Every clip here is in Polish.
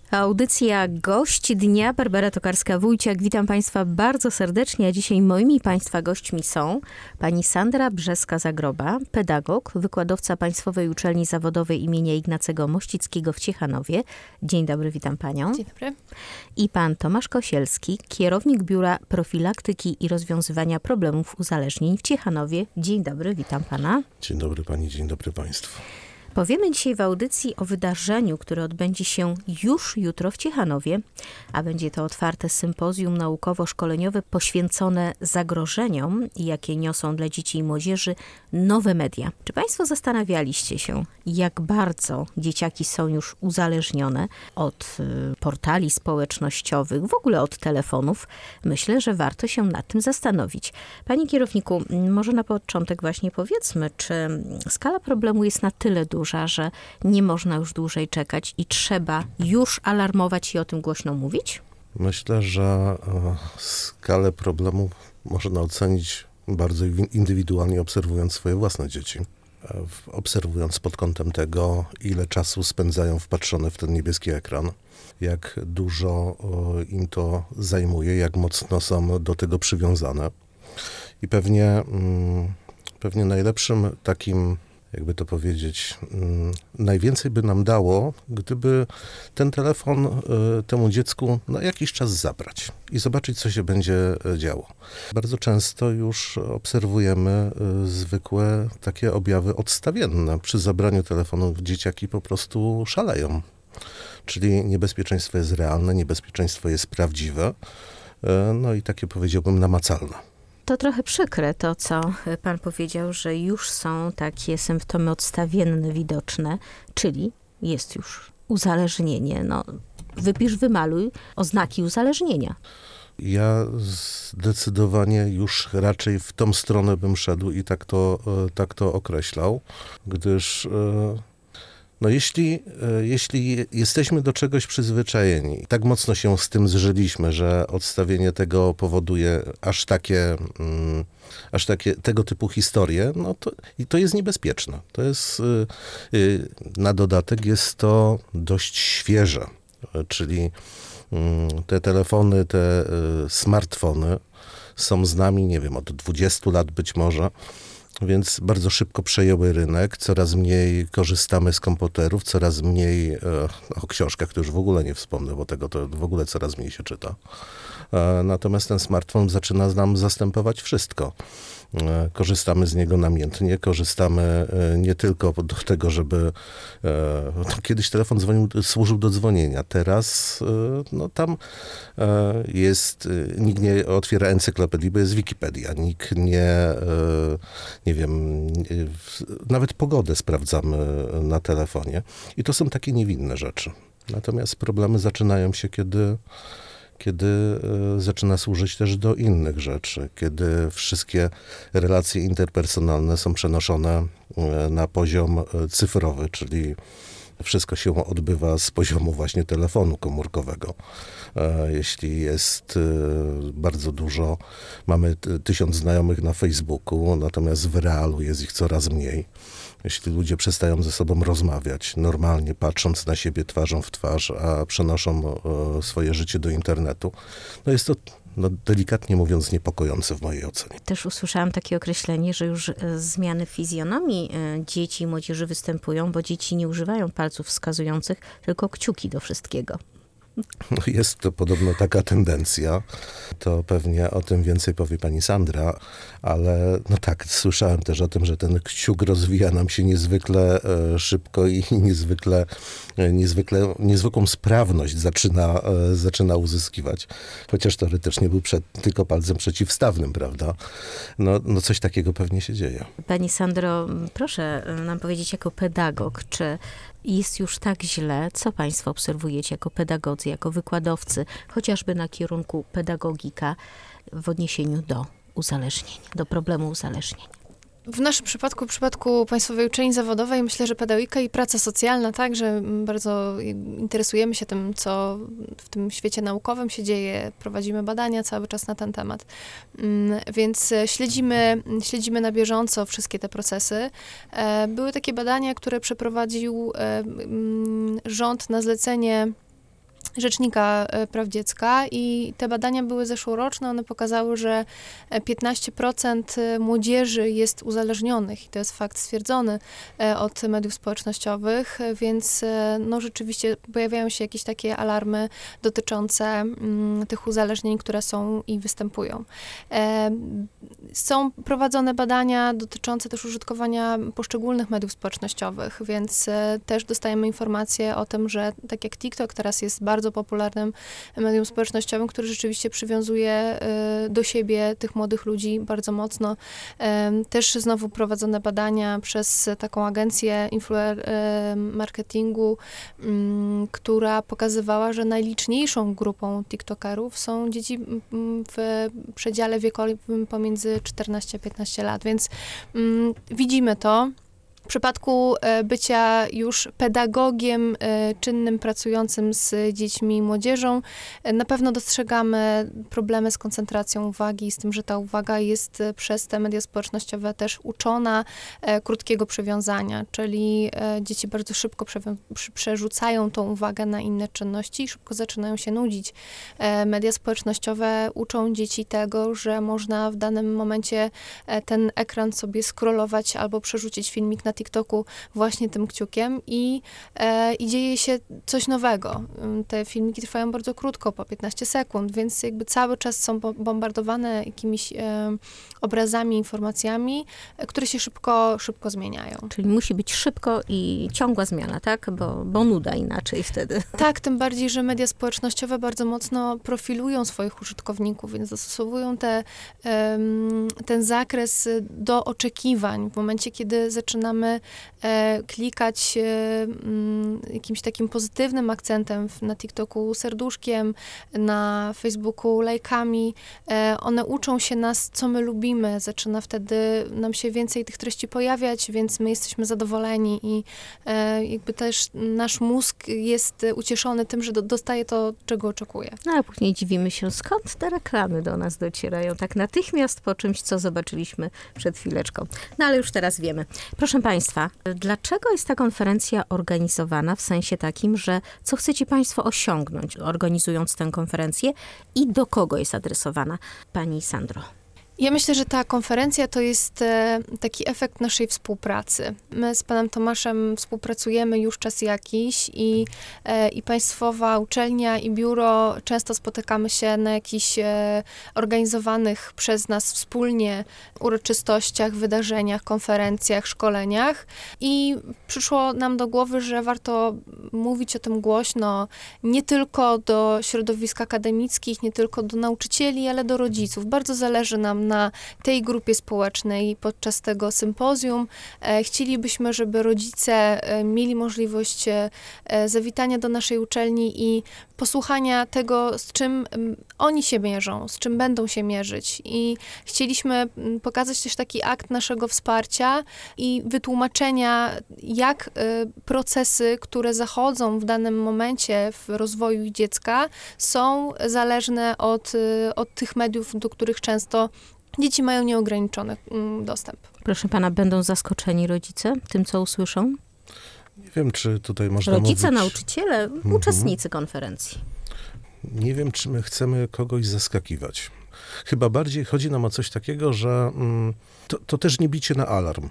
Audycja Gość Dnia, Barbara Tokarska-Wójciak. Witam Państwa bardzo serdecznie, a dzisiaj moimi Państwa gośćmi są pani Sandra Brzeska-Zagroba, pedagog, wykładowca Państwowej Uczelni Zawodowej imienia Ignacego Mościckiego w Ciechanowie. Dzień dobry, witam Panią. Dzień dobry. I pan Tomasz Kosielski, kierownik Biura Profilaktyki i Rozwiązywania Problemów Uzależnień w Ciechanowie. Dzień dobry, witam Pana. Dzień dobry Pani, dzień dobry Państwu. Powiemy dzisiaj w audycji o wydarzeniu, które odbędzie się już jutro w Ciechanowie, a będzie to otwarte sympozjum naukowo-szkoleniowe poświęcone zagrożeniom, jakie niosą dla dzieci i młodzieży nowe media. Czy Państwo zastanawialiście się, jak bardzo dzieciaki są już uzależnione od portali społecznościowych, w ogóle od telefonów? Myślę, że warto się nad tym zastanowić. Panie kierowniku, może na początek właśnie powiedzmy, czy skala problemu jest na tyle duża, że nie można już dłużej czekać i trzeba już alarmować i o tym głośno mówić? Myślę, że skalę problemu można ocenić bardzo indywidualnie, obserwując swoje własne dzieci. Obserwując pod kątem tego, ile czasu spędzają wpatrzone w ten niebieski ekran, jak dużo im to zajmuje, jak mocno są do tego przywiązane. I pewnie najlepszym takim, jakby to powiedzieć, najwięcej by nam dało, gdyby ten telefon temu dziecku na jakiś czas zabrać i zobaczyć, co się będzie działo. Bardzo często już obserwujemy zwykłe takie objawy odstawienne. Przy zabraniu telefonu dzieciaki po prostu szaleją. Czyli niebezpieczeństwo jest realne, niebezpieczeństwo jest prawdziwe, no i takie, powiedziałbym, namacalne. To trochę przykre to, co pan powiedział, że już są takie symptomy odstawienne widoczne, czyli jest już uzależnienie. No, wypisz, wymaluj oznaki uzależnienia. Ja zdecydowanie już raczej w tą stronę bym szedł i tak to określał, gdyż no jeśli jesteśmy do czegoś przyzwyczajeni, tak mocno się z tym zżyliśmy, że odstawienie tego powoduje aż takie tego typu historie, no to jest niebezpieczne. To jest, na dodatek jest to dość świeże, czyli te telefony, te smartfony są z nami, nie wiem, od 20 lat być może. Więc bardzo szybko przejęły rynek, coraz mniej korzystamy z komputerów, coraz mniej, o książkach to już w ogóle nie wspomnę, bo tego to w ogóle coraz mniej się czyta. Natomiast ten smartfon zaczyna nam zastępować wszystko. Korzystamy z niego namiętnie, korzystamy nie tylko do tego, żeby... Kiedyś telefon służył do dzwonienia, teraz no tam jest... Nikt nie otwiera encyklopedii, bo jest Wikipedia. Nikt nie wiem, nawet pogodę sprawdzamy na telefonie. I to są takie niewinne rzeczy. Natomiast problemy zaczynają się, kiedy zaczyna służyć też do innych rzeczy, kiedy wszystkie relacje interpersonalne są przenoszone na poziom cyfrowy, czyli wszystko się odbywa z poziomu właśnie telefonu komórkowego. Jeśli jest bardzo dużo, mamy 1000 znajomych na Facebooku, natomiast w realu jest ich coraz mniej. Jeśli ludzie przestają ze sobą rozmawiać, normalnie patrząc na siebie twarzą w twarz, a przenoszą swoje życie do internetu, no jest to delikatnie mówiąc niepokojące w mojej ocenie. Też usłyszałam takie określenie, że już zmiany fizjonomii dzieci i młodzieży występują, bo dzieci nie używają palców wskazujących, tylko kciuki do wszystkiego. Jest to podobno taka tendencja, to pewnie o tym więcej powie pani Sandra, ale no tak, słyszałem też o tym, że ten kciuk rozwija nam się niezwykle szybko i niezwykłą sprawność zaczyna uzyskiwać. Chociaż teoretycznie był tylko palcem przeciwstawnym, prawda? No coś takiego pewnie się dzieje. Pani Sandro, proszę nam powiedzieć jako pedagog, czy jest już tak źle? Co Państwo obserwujecie jako pedagodzy, jako wykładowcy, chociażby na kierunku pedagogika w odniesieniu do uzależnień, do problemu uzależnień? W naszym przypadku, w przypadku Państwowej Uczelni Zawodowej, myślę, że pedagogika i praca socjalna, tak, że bardzo interesujemy się tym, co w tym świecie naukowym się dzieje, prowadzimy badania cały czas na ten temat. Więc śledzimy na bieżąco wszystkie te procesy. Były takie badania, które przeprowadził rząd na zlecenie Rzecznika Praw Dziecka i te badania były zeszłoroczne. One pokazały, że 15% młodzieży jest uzależnionych i to jest fakt stwierdzony od mediów społecznościowych, więc no rzeczywiście pojawiają się jakieś takie alarmy dotyczące tych uzależnień, które są i występują. Są prowadzone badania dotyczące też użytkowania poszczególnych mediów społecznościowych, więc też dostajemy informacje o tym, że tak jak TikTok teraz jest bardzo popularnym medium społecznościowym, który rzeczywiście przywiązuje do siebie tych młodych ludzi bardzo mocno. Też znowu prowadzone badania przez taką agencję marketingu, która pokazywała, że najliczniejszą grupą TikTokerów są dzieci w przedziale wiekowym pomiędzy 14 a 15 lat, więc widzimy to. W przypadku bycia już pedagogiem czynnym, pracującym z dziećmi i młodzieżą, na pewno dostrzegamy problemy z koncentracją uwagi, z tym, że ta uwaga jest przez te media społecznościowe też uczona krótkiego przywiązania, czyli dzieci bardzo szybko przerzucają tą uwagę na inne czynności i szybko zaczynają się nudzić. Media społecznościowe uczą dzieci tego, że można w danym momencie ten ekran sobie scrollować albo przerzucić filmik na TikToku właśnie tym kciukiem i dzieje się coś nowego. Te filmiki trwają bardzo krótko, po 15 sekund, więc jakby cały czas są bombardowane jakimiś obrazami, informacjami, które się szybko zmieniają. Czyli musi być szybko i ciągła zmiana, tak? Bo nuda inaczej wtedy. Tak, tym bardziej, że media społecznościowe bardzo mocno profilują swoich użytkowników, więc dostosowują ten zakres do oczekiwań. W momencie, kiedy zaczynamy klikać jakimś takim pozytywnym akcentem na TikToku serduszkiem, na Facebooku lajkami, one uczą się nas, co my lubimy. Zaczyna wtedy nam się więcej tych treści pojawiać, więc my jesteśmy zadowoleni i jakby też nasz mózg jest ucieszony tym, że dostaje to, czego oczekuje. No a później dziwimy się, skąd te reklamy do nas docierają tak natychmiast po czymś, co zobaczyliśmy przed chwileczką. No ale już teraz wiemy. Proszę Państwa, dlaczego jest ta konferencja organizowana w sensie takim, że co chcecie Państwo osiągnąć, organizując tę konferencję i do kogo jest adresowana? Pani Sandro. Ja myślę, że ta konferencja to jest taki efekt naszej współpracy. My z panem Tomaszem współpracujemy już czas jakiś i państwowa uczelnia i biuro często spotykamy się na jakichś organizowanych przez nas wspólnie uroczystościach, wydarzeniach, konferencjach, szkoleniach i przyszło nam do głowy, że warto mówić o tym głośno nie tylko do środowisk akademickich, nie tylko do nauczycieli, ale do rodziców. Bardzo zależy nam na tej grupie społecznej podczas tego sympozjum. Chcielibyśmy, żeby rodzice mieli możliwość zawitania do naszej uczelni i posłuchania tego, z czym oni się mierzą, z czym będą się mierzyć. I chcieliśmy pokazać też taki akt naszego wsparcia i wytłumaczenia, jak procesy, które zachodzą w danym momencie w rozwoju dziecka, są zależne od tych mediów, do których często dzieci mają nieograniczony dostęp. Proszę pana, będą zaskoczeni rodzice tym, co usłyszą? Nie wiem, czy tutaj można Rodzice, mówić... nauczyciele, uczestnicy konferencji. Nie wiem, czy my chcemy kogoś zaskakiwać. Chyba bardziej chodzi nam o coś takiego, że to też nie bicie na alarm.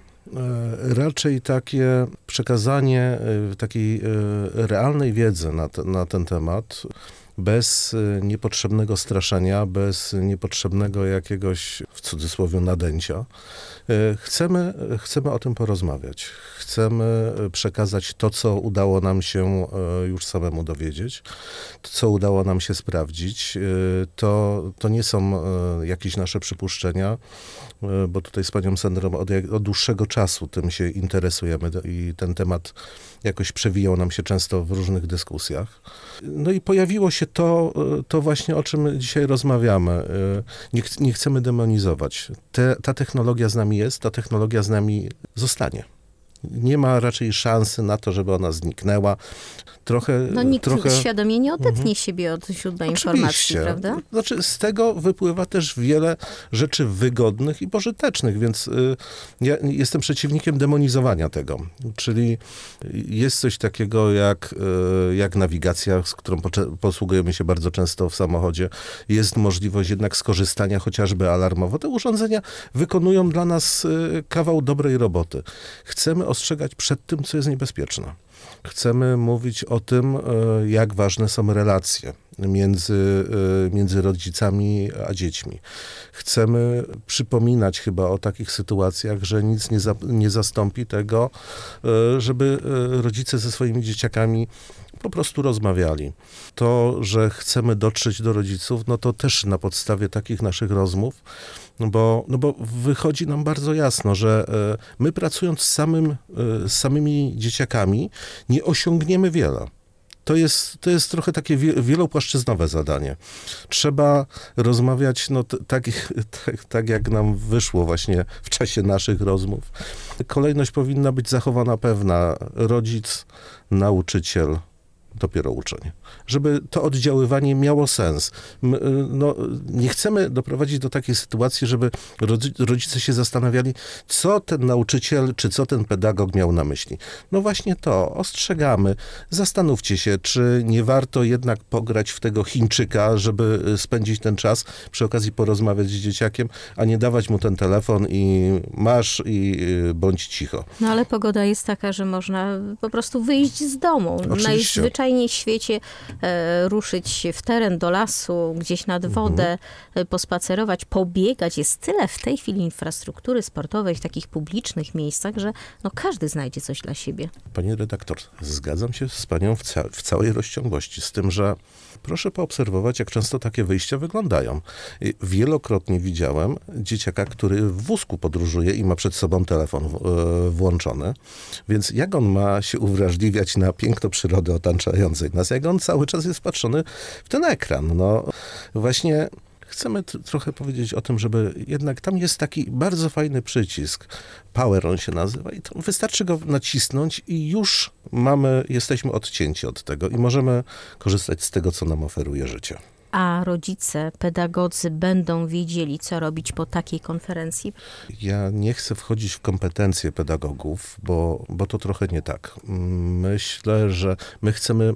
Raczej takie przekazanie takiej realnej wiedzy na ten temat, bez niepotrzebnego straszenia, bez niepotrzebnego jakiegoś, w cudzysłowie, nadęcia. Chcemy o tym porozmawiać. Chcemy przekazać to, co udało nam się już samemu dowiedzieć, to, co udało nam się sprawdzić. To nie są jakieś nasze przypuszczenia, bo tutaj z panią Sandrą od dłuższego czasu tym się interesujemy i ten temat jakoś przewijał nam się często w różnych dyskusjach. No i pojawiło się to właśnie, o czym dzisiaj rozmawiamy. Nie chcemy demonizować. Ta technologia z nami jest, ta technologia z nami zostanie. Nie ma raczej szansy na to, żeby ona zniknęła. Nikt świadomie nie odetnie siebie od źródła informacji, Oczywiście. prawda? Znaczy, z tego wypływa też wiele rzeczy wygodnych i pożytecznych, więc ja jestem przeciwnikiem demonizowania tego. Czyli jest coś takiego jak nawigacja, z którą posługujemy się bardzo często w samochodzie. Jest możliwość jednak skorzystania chociażby alarmowo. Te urządzenia wykonują dla nas kawał dobrej roboty. Chcemy ostrzegać przed tym, co jest niebezpieczne. Chcemy mówić o tym, jak ważne są relacje między rodzicami a dziećmi. Chcemy przypominać chyba o takich sytuacjach, że nic nie zastąpi tego, żeby rodzice ze swoimi dzieciakami po prostu rozmawiali. To, że chcemy dotrzeć do rodziców, no to też na podstawie takich naszych rozmów, bo wychodzi nam bardzo jasno, że my pracując z samymi dzieciakami nie osiągniemy wiele. To jest trochę takie wielopłaszczyznowe zadanie. Trzeba rozmawiać tak jak nam wyszło właśnie w czasie naszych rozmów. Kolejność powinna być zachowana pewna. Rodzic, nauczyciel, dopiero uczeń. Żeby to oddziaływanie miało sens. Nie chcemy doprowadzić do takiej sytuacji, żeby rodzice się zastanawiali, co ten nauczyciel, czy co ten pedagog miał na myśli. No właśnie to, ostrzegamy. Zastanówcie się, czy nie warto jednak pograć w tego Chińczyka, żeby spędzić ten czas, przy okazji porozmawiać z dzieciakiem, a nie dawać mu ten telefon i masz i bądź cicho. No ale pogoda jest taka, że można po prostu wyjść z domu. Oczywiście. Najzwyczajniej w świecie ruszyć w teren, do lasu, gdzieś nad wodę, pospacerować, pobiegać. Jest tyle w tej chwili infrastruktury sportowej w takich publicznych miejscach, że każdy znajdzie coś dla siebie. Pani redaktor, zgadzam się z panią w całej rozciągłości, z tym, że proszę poobserwować, jak często takie wyjścia wyglądają. Wielokrotnie widziałem dzieciaka, który w wózku podróżuje i ma przed sobą telefon włączony, więc jak on ma się uwrażliwiać na piękno przyrody otaczającej nas, jak on cały czas jest patrzony w ten ekran. Właśnie chcemy trochę powiedzieć o tym, żeby jednak tam jest taki bardzo fajny przycisk. Power on się nazywa i to wystarczy go nacisnąć i już jesteśmy odcięci od tego i możemy korzystać z tego, co nam oferuje życie. A rodzice, pedagodzy będą wiedzieli, co robić po takiej konferencji? Ja nie chcę wchodzić w kompetencje pedagogów, bo to trochę nie tak. Myślę, że my chcemy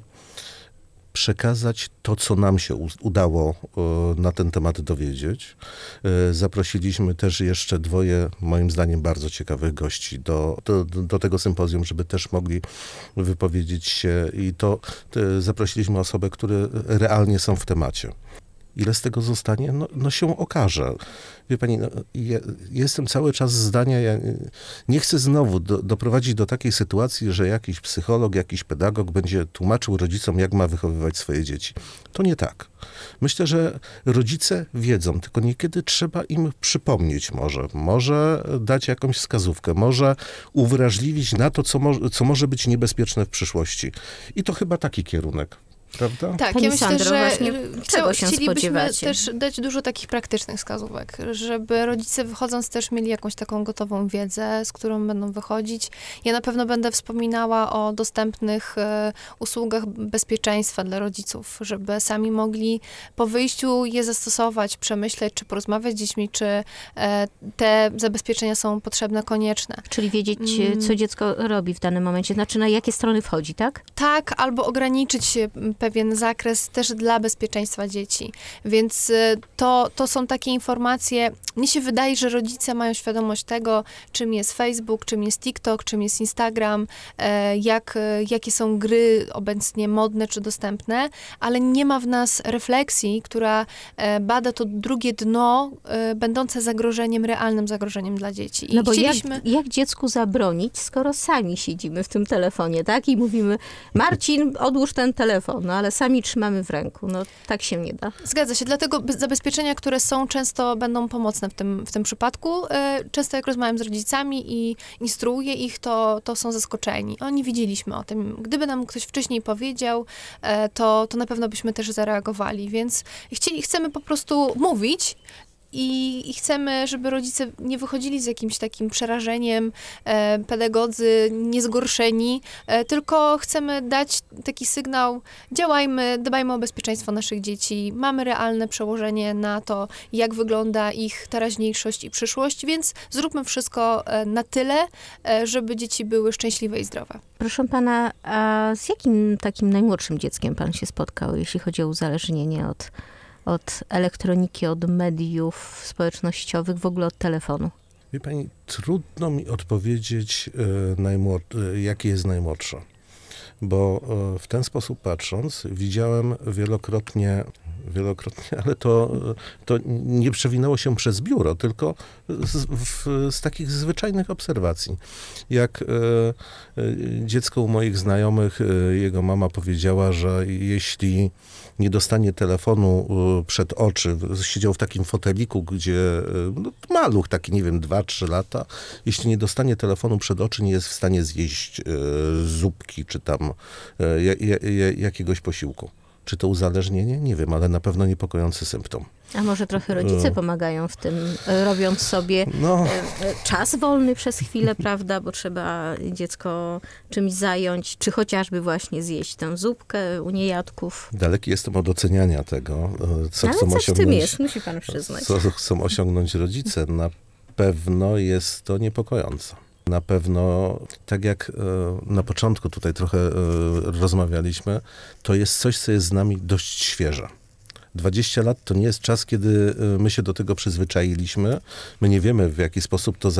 przekazać to, co nam się udało na ten temat dowiedzieć. Zaprosiliśmy też jeszcze 2, moim zdaniem, bardzo ciekawych gości do tego sympozjum, żeby też mogli wypowiedzieć się i zaprosiliśmy osoby, które realnie są w temacie. Ile z tego zostanie? No się okaże. Wie pani, ja jestem cały czas zdania, ja nie chcę znowu doprowadzić do takiej sytuacji, że jakiś psycholog, jakiś pedagog będzie tłumaczył rodzicom, jak ma wychowywać swoje dzieci. To nie tak. Myślę, że rodzice wiedzą, tylko niekiedy trzeba im przypomnieć może dać jakąś wskazówkę, może uwrażliwić na to, co może być niebezpieczne w przyszłości. I to chyba taki kierunek. Prawda? Tak, Pani ja myślę, Sandro, że właśnie czego się chcielibyśmy spodziewacie? też dać dużo takich praktycznych wskazówek, żeby rodzice wychodząc też mieli jakąś taką gotową wiedzę, z którą będą wychodzić. Ja na pewno będę wspominała o dostępnych usługach bezpieczeństwa dla rodziców, żeby sami mogli po wyjściu je zastosować, przemyśleć, czy porozmawiać z dziećmi, czy te zabezpieczenia są potrzebne, konieczne. Czyli wiedzieć, co dziecko robi w danym momencie, znaczy na jakie strony wchodzi, tak? Tak, albo ograniczyć pewien zakres też dla bezpieczeństwa dzieci. Więc to są takie informacje. Mnie się wydaje, że rodzice mają świadomość tego, czym jest Facebook, czym jest TikTok, czym jest Instagram, jakie są gry obecnie modne czy dostępne, ale nie ma w nas refleksji, która bada to drugie dno, będące realnym zagrożeniem dla dzieci. I No bo chcieliśmy... jak dziecku zabronić, skoro sami siedzimy w tym telefonie, tak? I mówimy, Marcin, odłóż ten telefon, ale sami trzymamy w ręku. Tak się nie da. Zgadza się, dlatego zabezpieczenia, które są, często będą pomocne w tym przypadku. Często jak rozmawiam z rodzicami i instruuję ich, to są zaskoczeni. Oni wiedzieliśmy o tym. Gdyby nam ktoś wcześniej powiedział, to na pewno byśmy też zareagowali. Więc chcemy po prostu mówić I chcemy, żeby rodzice nie wychodzili z jakimś takim przerażeniem, pedagodzy niezgorszeni, tylko chcemy dać taki sygnał, działajmy, dbajmy o bezpieczeństwo naszych dzieci, mamy realne przełożenie na to, jak wygląda ich teraźniejszość i przyszłość, więc zróbmy wszystko na tyle, żeby dzieci były szczęśliwe i zdrowe. Proszę pana, a z jakim takim najmłodszym dzieckiem pan się spotkał, jeśli chodzi o uzależnienie od elektroniki, od mediów społecznościowych, w ogóle od telefonu? Wie pani, trudno mi odpowiedzieć, jakie jest najmłodsze. Bo w ten sposób patrząc, widziałem wielokrotnie, ale to nie przewinęło się przez biuro, tylko z takich zwyczajnych obserwacji. Jak dziecko u moich znajomych, jego mama powiedziała, że jeśli nie dostanie telefonu przed oczy, siedział w takim foteliku, gdzie maluch, taki, nie wiem, 2-3 lata, jeśli nie dostanie telefonu przed oczy, nie jest w stanie zjeść zupki, czy tam jakiegoś posiłku. Czy to uzależnienie? Nie wiem, ale na pewno niepokojący symptom. A może trochę rodzice pomagają w tym, robiąc sobie czas wolny przez chwilę, prawda, bo trzeba dziecko czymś zająć, czy chociażby właśnie zjeść tę zupkę u niejadków. Daleki jestem od oceniania tego, co ale chcą coś osiągnąć. w tym jest, musi pan przyznać. Co chcą osiągnąć rodzice. Na pewno jest to niepokojące. Na pewno, tak jak na początku tutaj trochę rozmawialiśmy, to jest coś, co jest z nami dość świeże. 20 lat to nie jest czas, kiedy my się do tego przyzwyczailiśmy. My nie wiemy, w jaki sposób to,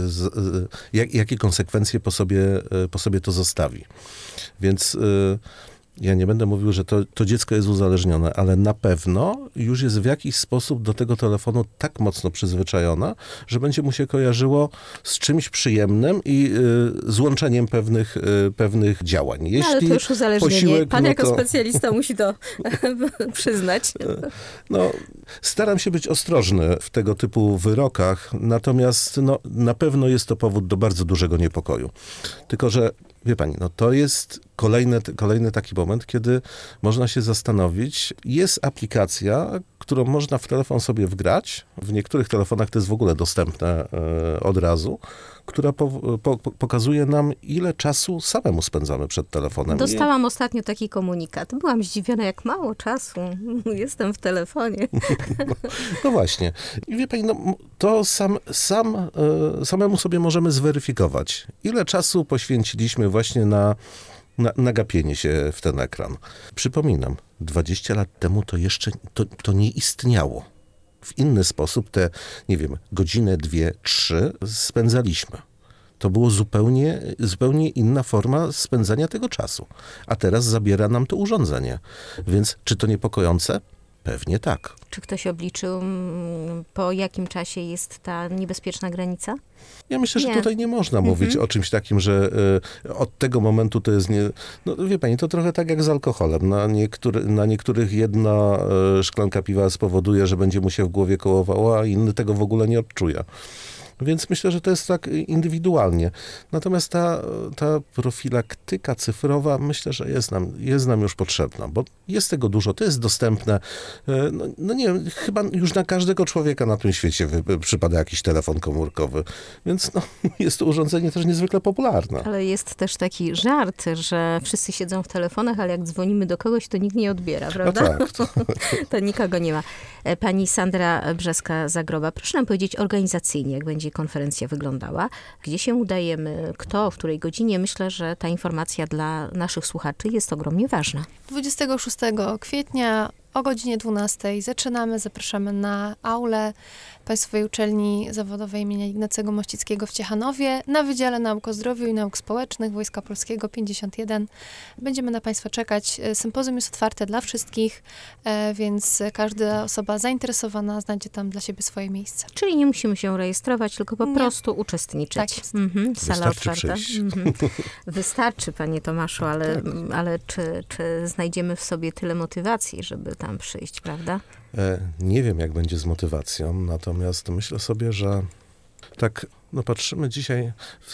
jakie konsekwencje po sobie to zostawi. Więc ja nie będę mówił, że to dziecko jest uzależnione, ale na pewno już jest w jakiś sposób do tego telefonu tak mocno przyzwyczajone, że będzie mu się kojarzyło z czymś przyjemnym i z łączeniem pewnych działań. Jeśli ale to już uzależnienie. posiłek, Pan jako specjalista musi to przyznać. Staram się być ostrożny w tego typu wyrokach, natomiast na pewno jest to powód do bardzo dużego niepokoju. Tylko że wie pani, to jest kolejny taki moment, kiedy można się zastanowić. Jest aplikacja, którą można w telefon sobie wgrać. W niektórych telefonach to jest w ogóle dostępne od razu, która pokazuje nam, ile czasu samemu spędzamy przed telefonem. Dostałam ostatnio taki komunikat. Byłam zdziwiona, jak mało czasu. Jestem w telefonie. No właśnie. I wie pani, to samemu sobie możemy zweryfikować, ile czasu poświęciliśmy właśnie na gapienie się w ten ekran. Przypominam, 20 lat temu to jeszcze to nie istniało. W inny sposób te, nie wiem, godzinę, 2, 3 spędzaliśmy. To było zupełnie inna forma spędzania tego czasu. A teraz zabiera nam to urządzenie. Więc czy to niepokojące? Pewnie tak. Czy ktoś obliczył, po jakim czasie jest ta niebezpieczna granica? Ja myślę, że tutaj nie można mówić o czymś takim, że od tego momentu to jest nie... No wie pani, to trochę tak jak z alkoholem. Na niektórych jedna szklanka piwa spowoduje, że będzie mu się w głowie kołowało, a inny tego w ogóle nie odczuje. Więc myślę, że to jest tak indywidualnie. Natomiast ta profilaktyka cyfrowa, myślę, że jest nam już potrzebna, bo jest tego dużo, to jest dostępne. Nie wiem, chyba już na każdego człowieka na tym świecie przypada jakiś telefon komórkowy, więc jest to urządzenie też niezwykle popularne. Ale jest też taki żart, że wszyscy siedzą w telefonach, ale jak dzwonimy do kogoś, to nikt nie odbiera, prawda? No tak. To nikogo nie ma. Pani Sandra Brzeska-Zagroba, proszę nam powiedzieć organizacyjnie, jak będzie konferencja wyglądała, gdzie się udajemy, kto, w której godzinie. Myślę, że ta informacja dla naszych słuchaczy jest ogromnie ważna. 26 kwietnia o godzinie 12 zapraszamy na aulę Państwowej Uczelni Zawodowej im. Ignacego Mościckiego w Ciechanowie na Wydziale Nauk o Zdrowiu i Nauk Społecznych Wojska Polskiego 51. Będziemy na Państwa czekać. Sympozjum jest otwarte dla wszystkich, więc każda osoba zainteresowana znajdzie tam dla siebie swoje miejsce. Czyli nie musimy się rejestrować, tylko po prostu uczestniczyć. Tak jest. Sala Wystarczy otwarta. przyjść. Wystarczy, panie Tomaszu, ale czy znajdziemy w sobie tyle motywacji, żeby tam przyjść, prawda? Nie wiem, jak będzie z motywacją, natomiast myślę sobie, że tak, patrzymy dzisiaj,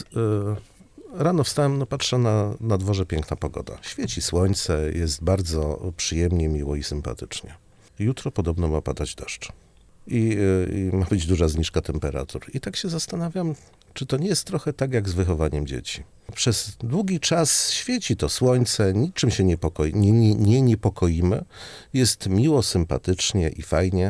rano wstałem, patrzę na dworze, piękna pogoda. Świeci słońce, jest bardzo przyjemnie, miło i sympatycznie. Jutro podobno ma padać deszcz. i ma być duża zniżka temperatur. I tak się zastanawiam, czy to nie jest trochę tak jak z wychowaniem dzieci. Przez długi czas świeci to słońce, niczym się nie niepokoimy. Jest miło, sympatycznie i fajnie.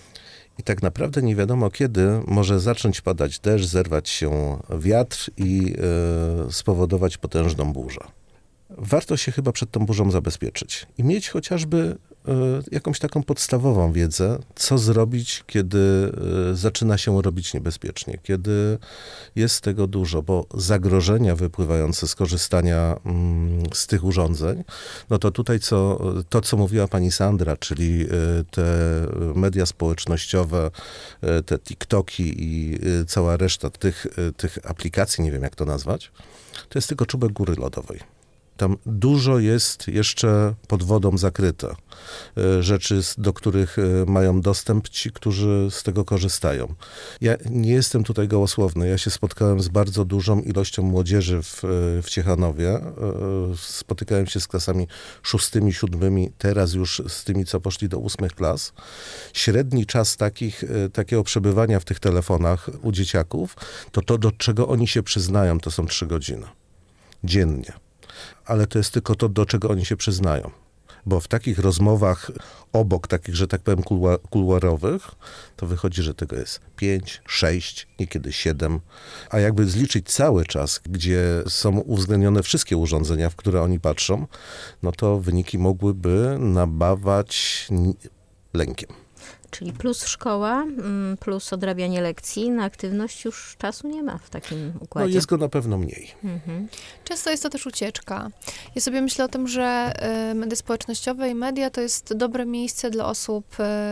I tak naprawdę nie wiadomo kiedy może zacząć padać deszcz, zerwać się wiatr i spowodować potężną burzę. Warto się chyba przed tą burzą zabezpieczyć i mieć chociażby jakąś taką podstawową wiedzę, co zrobić, kiedy zaczyna się robić niebezpiecznie, kiedy jest tego dużo, bo zagrożenia wypływające z korzystania z tych urządzeń, no to tutaj co mówiła pani Sandra, czyli te media społecznościowe, te TikToki i cała reszta tych aplikacji, nie wiem jak to nazwać, to jest tylko czubek góry lodowej. Tam dużo jest jeszcze pod wodą zakryte. Rzeczy, do których mają dostęp ci, którzy z tego korzystają. Ja nie jestem tutaj gołosłowny. Ja się spotkałem z bardzo dużą ilością młodzieży w Ciechanowie. Spotykałem się z klasami 6., 7., teraz już z tymi, co poszli do 8 klas. Średni czas takiego przebywania w tych telefonach u dzieciaków, to do czego oni się przyznają, to są 3 godziny dziennie. Ale to jest tylko to, do czego oni się przyznają. Bo w takich rozmowach obok, takich, że tak powiem, kuluarowych, to wychodzi, że tego jest 5, 6, niekiedy 7. A jakby zliczyć cały czas, gdzie są uwzględnione wszystkie urządzenia, w które oni patrzą, no to wyniki mogłyby nabawać lękiem. Czyli plus szkoła, plus odrabianie lekcji, na aktywność już czasu nie ma w takim układzie. No jest go na pewno mniej. Często jest to też ucieczka. Ja sobie myślę o tym, że media społecznościowe i media to jest dobre miejsce dla osób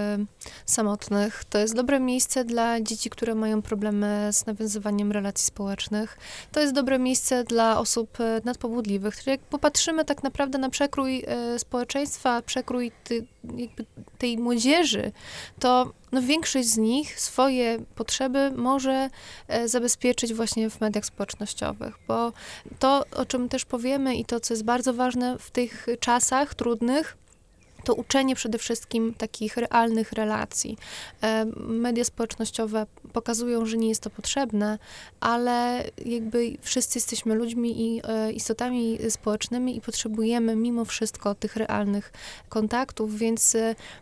samotnych. To jest dobre miejsce dla dzieci, które mają problemy z nawiązywaniem relacji społecznych. To jest dobre miejsce dla osób nadpobudliwych, które jak popatrzymy tak naprawdę na przekrój społeczeństwa, przekrój jakby tej młodzieży, to większość z nich swoje potrzeby może zabezpieczyć właśnie w mediach społecznościowych, bo to, o czym też powiemy i to, co jest bardzo ważne w tych czasach trudnych, to uczenie przede wszystkim takich realnych relacji. Media społecznościowe pokazują, że nie jest to potrzebne, ale jakby wszyscy jesteśmy ludźmi i istotami społecznymi i potrzebujemy mimo wszystko tych realnych kontaktów, więc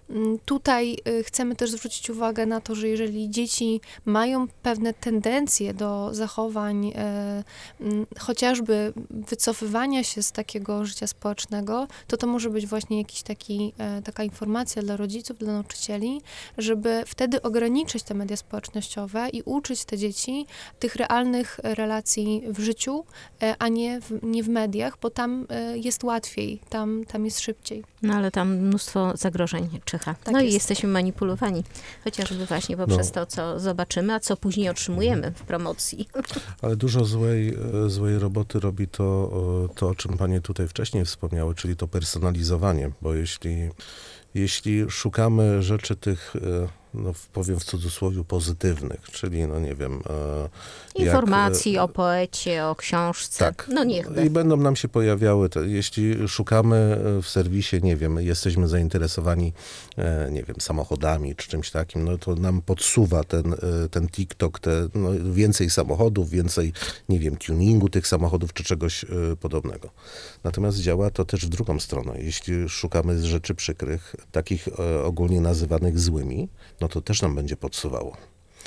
tutaj chcemy też zwrócić uwagę na to, że jeżeli dzieci mają pewne tendencje do zachowań, chociażby wycofywania się z takiego życia społecznego, to może być właśnie jakiś taka informacja dla rodziców, dla nauczycieli, żeby wtedy ograniczyć te media społecznościowe i uczyć te dzieci tych realnych relacji w życiu, a nie w mediach, bo tam jest łatwiej, tam jest szybciej. No ale tam mnóstwo zagrożeń czyha. Tak no jest. I jesteśmy manipulowani, chociażby właśnie poprzez to, co zobaczymy, a co później otrzymujemy w promocji. Ale dużo złej roboty robi to, o czym panie tutaj wcześniej wspomniały, czyli to personalizowanie, bo jeśli szukamy rzeczy tych, powiem w cudzysłowie, pozytywnych, czyli, nie wiem... Informacji o poecie, o książce, tak, niechby. I będą nam się pojawiały, jeśli szukamy w serwisie, nie wiem, jesteśmy zainteresowani, nie wiem, samochodami czy czymś takim, to nam podsuwa ten TikTok, więcej samochodów, więcej, nie wiem, tuningu tych samochodów czy czegoś podobnego. Natomiast działa to też w drugą stronę. Jeśli szukamy rzeczy przykrych, takich ogólnie nazywanych złymi, to też nam będzie podsuwało.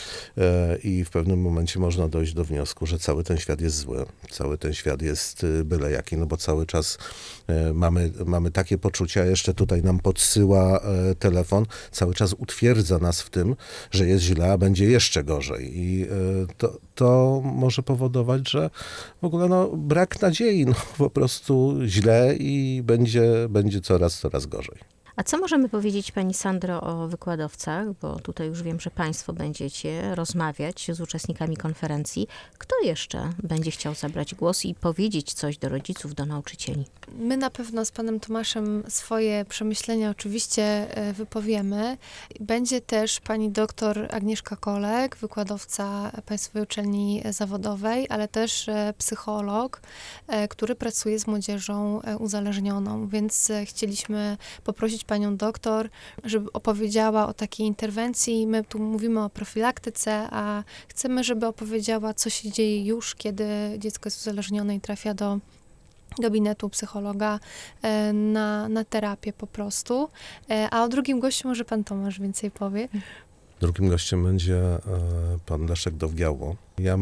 I w pewnym momencie można dojść do wniosku, że cały ten świat jest zły, cały ten świat jest byle jaki, bo cały czas mamy takie poczucia, jeszcze tutaj nam podsyła telefon, cały czas utwierdza nas w tym, że jest źle, a będzie jeszcze gorzej. I to może powodować, że w ogóle brak nadziei, po prostu źle i będzie coraz gorzej. A co możemy powiedzieć, pani Sandro, o wykładowcach? Bo tutaj już wiem, że państwo będziecie rozmawiać z uczestnikami konferencji. Kto jeszcze będzie chciał zabrać głos i powiedzieć coś do rodziców, do nauczycieli? My na pewno z panem Tomaszem swoje przemyślenia oczywiście wypowiemy. Będzie też pani doktor Agnieszka Kolek, wykładowca Państwowej Uczelni Zawodowej, ale też psycholog, który pracuje z młodzieżą uzależnioną, więc chcieliśmy poprosić panią doktor, żeby opowiedziała o takiej interwencji. My tu mówimy o profilaktyce, a chcemy, żeby opowiedziała, co się dzieje już, kiedy dziecko jest uzależnione i trafia do gabinetu psychologa na terapię po prostu. A o drugim gościu może pan Tomasz więcej powie. Drugim gościem będzie pan Leszek Dowgiało. Ja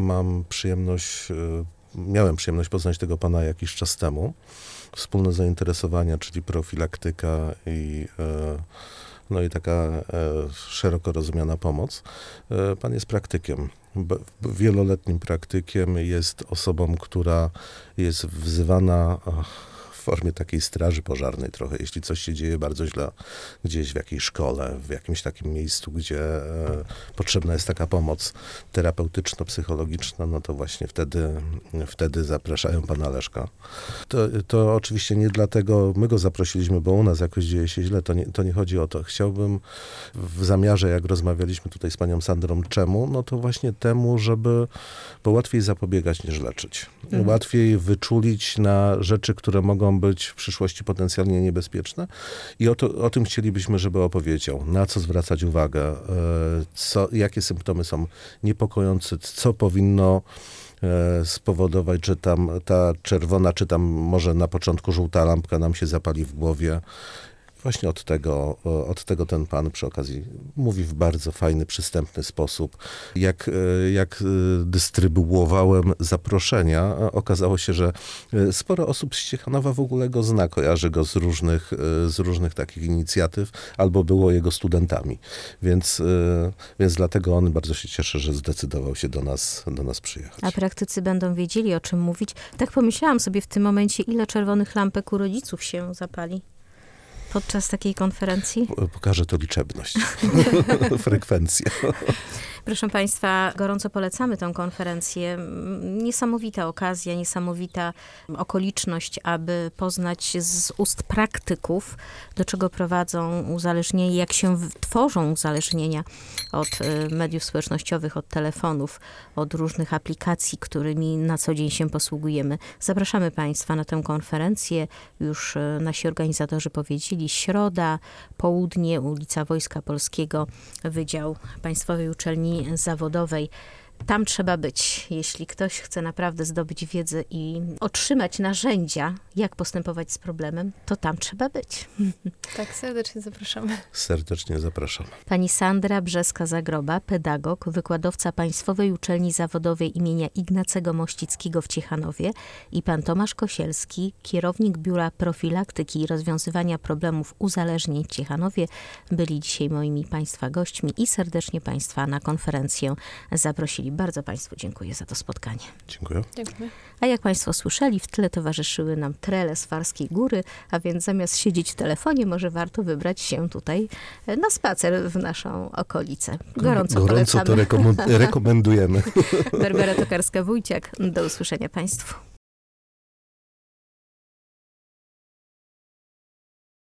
miałem przyjemność poznać tego pana jakiś czas temu. Wspólne zainteresowania, czyli profilaktyka i taka szeroko rozumiana pomoc. Pan jest praktykiem, wieloletnim praktykiem, jest osobą, która jest wzywana w formie takiej straży pożarnej trochę, jeśli coś się dzieje bardzo źle gdzieś w jakiejś szkole, w jakimś takim miejscu, gdzie potrzebna jest taka pomoc terapeutyczno-psychologiczna, no to właśnie wtedy zapraszają pana Leszka. To oczywiście nie dlatego my go zaprosiliśmy, bo u nas jakoś dzieje się źle, to nie chodzi o to. Chciałbym w zamiarze, jak rozmawialiśmy tutaj z panią Sandrą, czemu? No to właśnie temu, bo łatwiej zapobiegać niż leczyć. Łatwiej wyczulić na rzeczy, które mogą być w przyszłości potencjalnie niebezpieczne i o tym chcielibyśmy, żeby opowiedział. Na co zwracać uwagę, jakie symptomy są niepokojące, co powinno spowodować, że tam ta czerwona, czy tam może na początku żółta lampka nam się zapali w głowie. Właśnie od tego ten pan przy okazji mówi w bardzo fajny, przystępny sposób. Jak dystrybuowałem zaproszenia, okazało się, że sporo osób z Ciechanowa w ogóle go zna, kojarzy go z różnych takich inicjatyw, albo było jego studentami. Więc dlatego on bardzo się cieszy, że zdecydował się do nas przyjechać. A praktycy będą wiedzieli, o czym mówić. Tak pomyślałam sobie w tym momencie, ile czerwonych lampek u rodziców się zapali podczas takiej konferencji? Pokażę to liczebność, frekwencję. Proszę Państwa, gorąco polecamy tę konferencję. Niesamowita okazja, niesamowita okoliczność, aby poznać z ust praktyków, do czego prowadzą uzależnienia, jak się tworzą uzależnienia od mediów społecznościowych, od telefonów, od różnych aplikacji, którymi na co dzień się posługujemy. Zapraszamy Państwa na tę konferencję. Już nasi organizatorzy powiedzieli, środa, południe, ulica Wojska Polskiego, Wydział Państwowej Uczelni Zawodowej. Tam trzeba być, jeśli ktoś chce naprawdę zdobyć wiedzę i otrzymać narzędzia, jak postępować z problemem, to tam trzeba być. Tak, serdecznie zapraszamy. Serdecznie zapraszam. Pani Sandra Brzeska-Zagroba, pedagog, wykładowca Państwowej Uczelni Zawodowej imienia Ignacego Mościckiego w Ciechanowie i pan Tomasz Kosielski, kierownik Biura Profilaktyki i Rozwiązywania Problemów Uzależnień w Ciechanowie, byli dzisiaj moimi Państwa gośćmi i serdecznie Państwa na konferencję zaprosili. Bardzo Państwu dziękuję za to spotkanie. Dziękuję. Dziękuję. A jak Państwo słyszeli, w tle towarzyszyły nam trele z Farskiej Góry, a więc zamiast siedzieć w telefonie, może warto wybrać się tutaj na spacer w naszą okolicę. Gorąco to rekomendujemy. Barbara Tokarska-Wójciak. Do usłyszenia Państwu.